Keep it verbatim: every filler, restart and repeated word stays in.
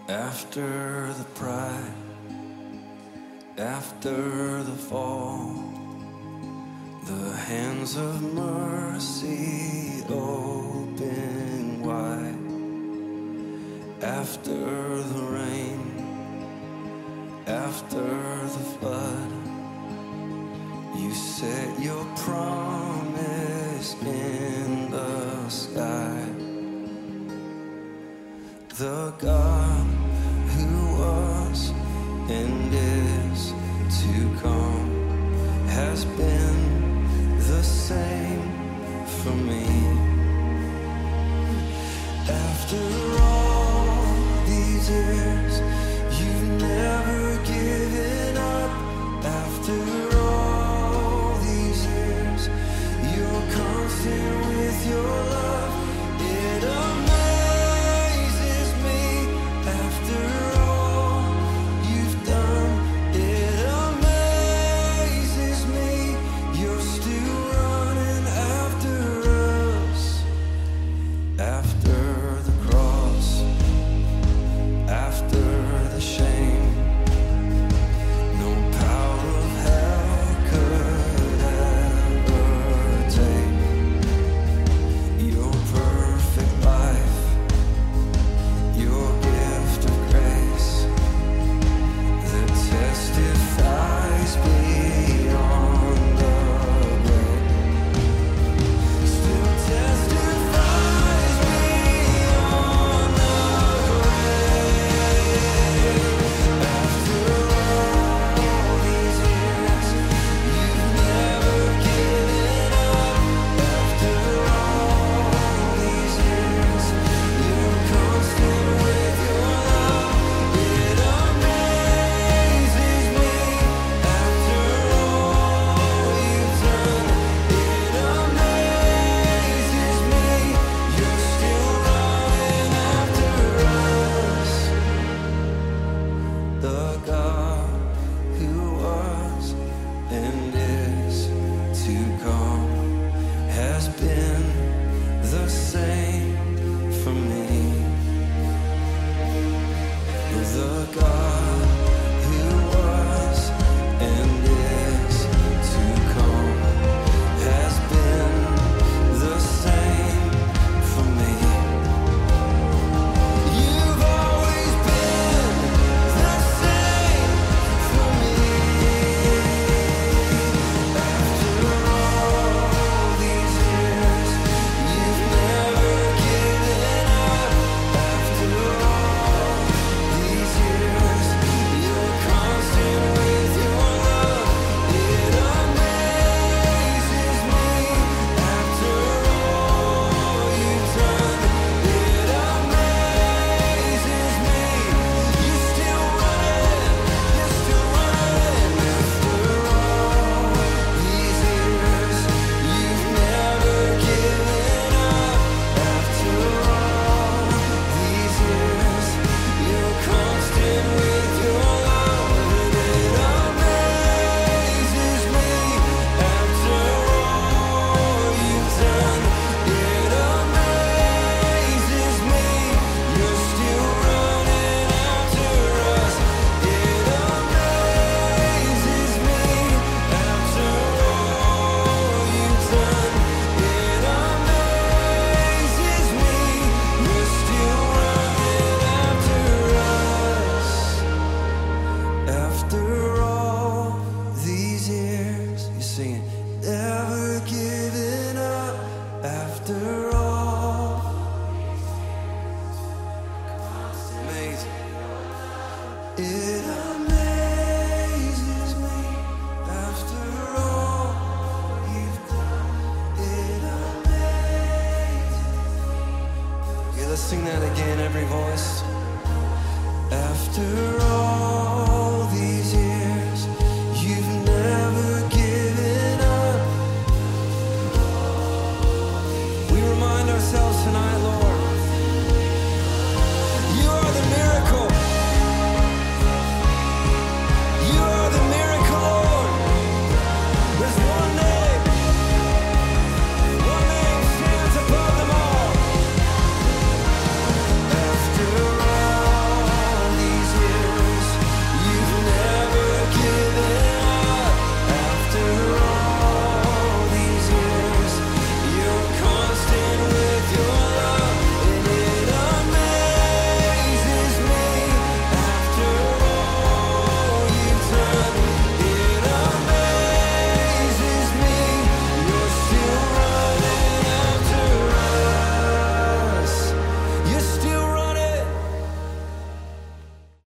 After the pride, after the fall, the hands of mercy open wide. After the rain, after the flood, you set your promise in the sky. The God who was and is to come has been the same for me. After all these years, you've never given up. After all these years, you're constant with your love. It amazes me. After all you've done, it amazes me. You're still running after us. After the cross, after the shame, no power of hell could ever take your perfect life, your gift of grace that testifies beyond the grave, still testifies beyond the grave. After all these years, you've never given up. After all these years, you're constant with your love. It amazes me. After all you've done, it amazes me. You're still running after us. The God who was and is to come has been the same for me. The God who was and is to come has been the same for me. You've always been the same for me. After all these years, you've never given up. After all these years, you're constant with your love. It amazes me. After all you've done, it amazes me. You're still running, you're still running. After all these years, you've never given up. After all these years, you're constant with your love. And it amazes me. After all you've done, it amazes me. You're still running after us. It amazes me. After all you've done, it amazes me. You're still running after us. After all these years, you're singing, never giving up. After all, amazing. It amazes me. After all you've done, it amazes me. Yeah, let's sing that again, every voice. After